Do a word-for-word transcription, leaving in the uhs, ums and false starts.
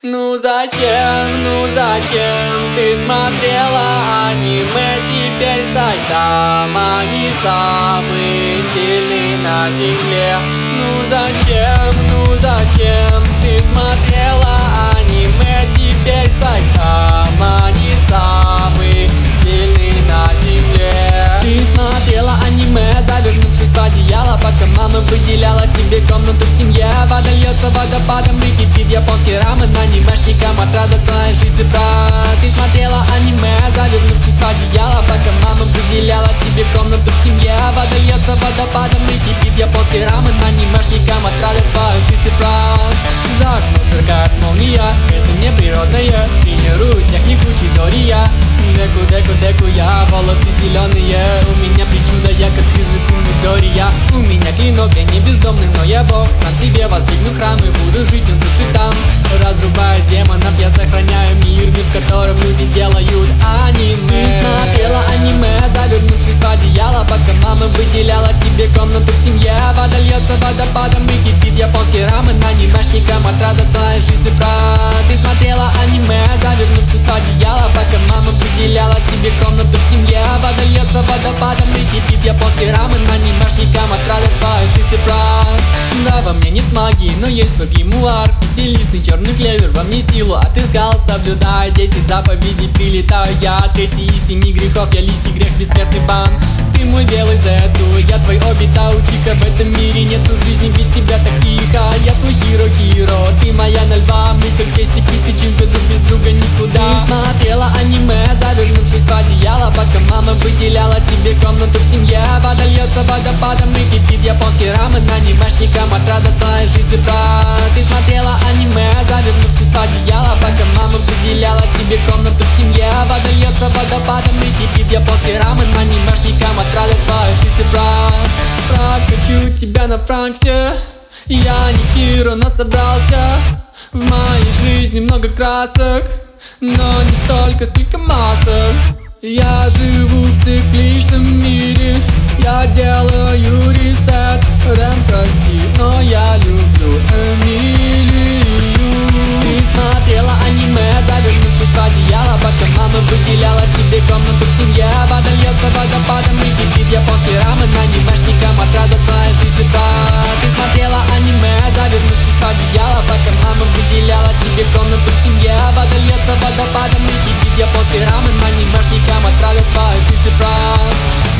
Ну зачем, ну зачем ты смотрела аниме? Теперь Сайтама они самые сильные на земле. Ну зачем, ну зачем ты смотрела аниме? Теперь Сайтама они самые сильные на земле. Ты смотрела аниме, завернувшись в одеяло, пока мама выделяла тебе комнату в семье. Вода льется водопадом и кипит японский рамен. Анимешникам отрада своей жизни брат. Ты смотрела аниме, завернувшись в одеяло, пока мама выделяла тебе комнату в семье. Вода льется водопадом и кипит японский рамен. Анимешникам отрада своей жизни брат. За окном сверкает молния, это не природное. Тренирую технику чидория. Деку, деку, деку, я волосы зеленые. У меня причуда, я как языку Мидория. У меня клинок, я не бездомный, но я бог. Сам себе воздвигну храм и буду жить, но тут и там. Разрубая демонов, я сохраняю мир, мир, в котором люди делают аниме. Ты смотрела аниме, завернувшись в одеяло, пока мама выделяла тебе комнату в семье. Вода льется водопадом и кипит японский рамен. Анимешникам отрада своей жизни брат. Ты смотрела аниме, завернувшись в одеяло, пока мама выделяла тебе комнату в семье. Вода льется водопадом и кипит японский рамен. Анимешникам отрада своей жизни брат. Да, во мне нет магии, но есть свой гримуар. Пятилистный черный клевер во мне силу отыскал. Соблюдая десять заповедей, прилетаю я. Третий из семи грехов, я лисий грех, бессмертный бан. Ты мой белый зайцу, я твой обита учиха. В этом мире нету жизни без тебя так тихо. Я твой хиро-хиро, ты моя на льва. Мы как две степи, тычем друг без друга никуда. Ты смотрела аниме, завернувшись в одеяло, пока мама выделяла тебе комнату в семье. Вода льется водопадом и кипит японский рамен. Анимешникам отрада своей жизни брат. Ты смотрела аниме, завернувшись в одеяло, пока мама выделяла тебе комнату в семье. Вода льется водопадом и кипит японский рамен. Анимешникам отрада своей жизни брат. Прокачу тебя на франксе. Я не хиро, но собрался. В моей жизни много красок, но не столько, сколько масок. Я живу в цикличном мире, я делаю ресет. Рэм, прости, но я люблю Эмилию. Ты смотрела аниме, завернувшись в одеяло, пока мама выделяла тебе комнату в семье. Вода льется водопадом и кипит японский рамен. Анимешникам отрада своей жизни брат. Ты смотрела аниме, завернувшись в одеяло, пока мама выделяла тебе комнату в семье. Вода льется водопадом и кипит японский рамен. Анимешникам отрада своей жизни брат.